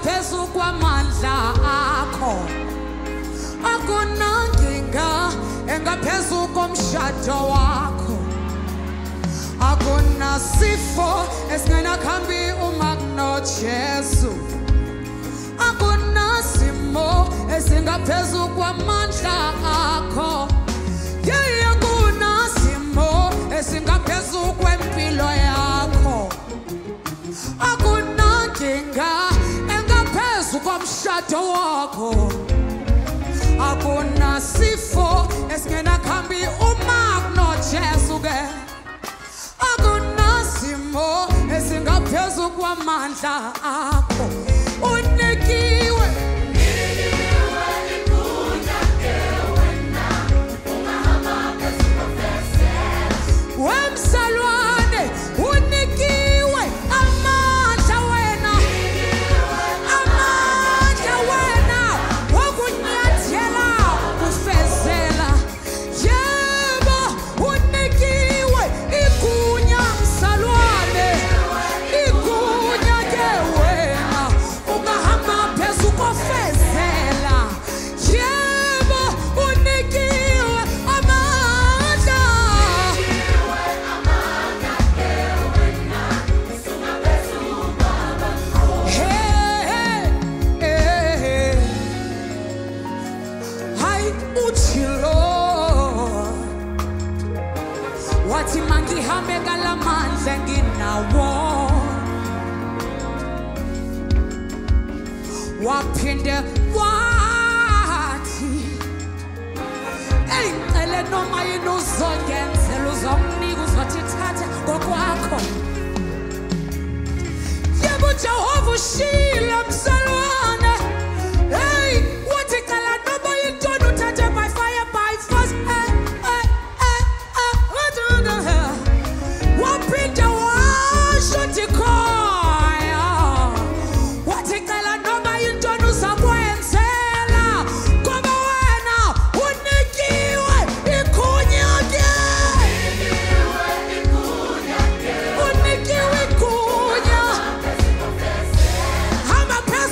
engaphezu kwamandla akho. Akunankinga engaphezu komshado wakho. Akunasifo esingenakhambi uma kunoJesu. Akunasimo esingaphezu kwamandla akho. Akunasimo esingaphezu kwempilo yakho. Akunankinga engaphezu komshado wakho. Akunasifo esingenakhambi uma kunoJesu ke. Akunasimo esingaphezu kwamandla akho. Unikiwe wemsalwane, unikiwe amandla wena, amandla wena wokunyathela kufezela. Yebo unikiwe igunya msalwane, igunya ke wena ungahamba phezu kofezela. Yebo unikiwe amandla. Wathi mangihambe ngalamandla nginawo, waphinde wathi eyicele noma yini uzongenzela, uzonginika, uzothi thatha ngokwakho. Yebo Jehova ushilo msalwane. Hey, wathi cela noma yintoni uthathe by fire by force. Waphinde washo ndikhaya. Wathi cela noma yintoni uzakwenzela, ngoba wena unikiwe igunya ke. Unikiwe igunya. Hamba phezu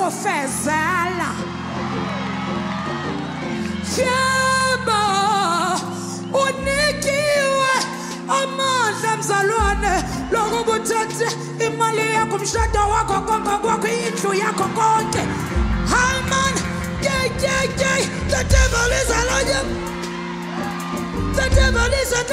fezela. Yebo unikiwe amandla mzalwane lokuba uthathe imali yakho umshado wakho konke kwakho indlu yakho konke. Haman the devil is a liar. The devil is a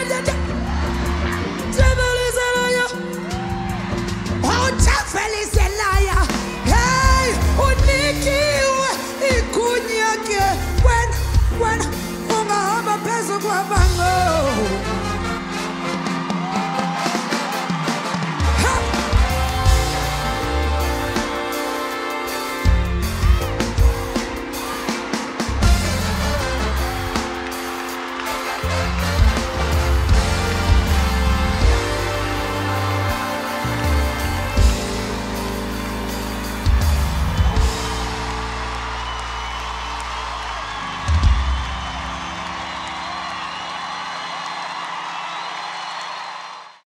devil is a liar. Oh, devil is a liar. Hey, unikiwe ikunyake when ungahamba phezu kwabango.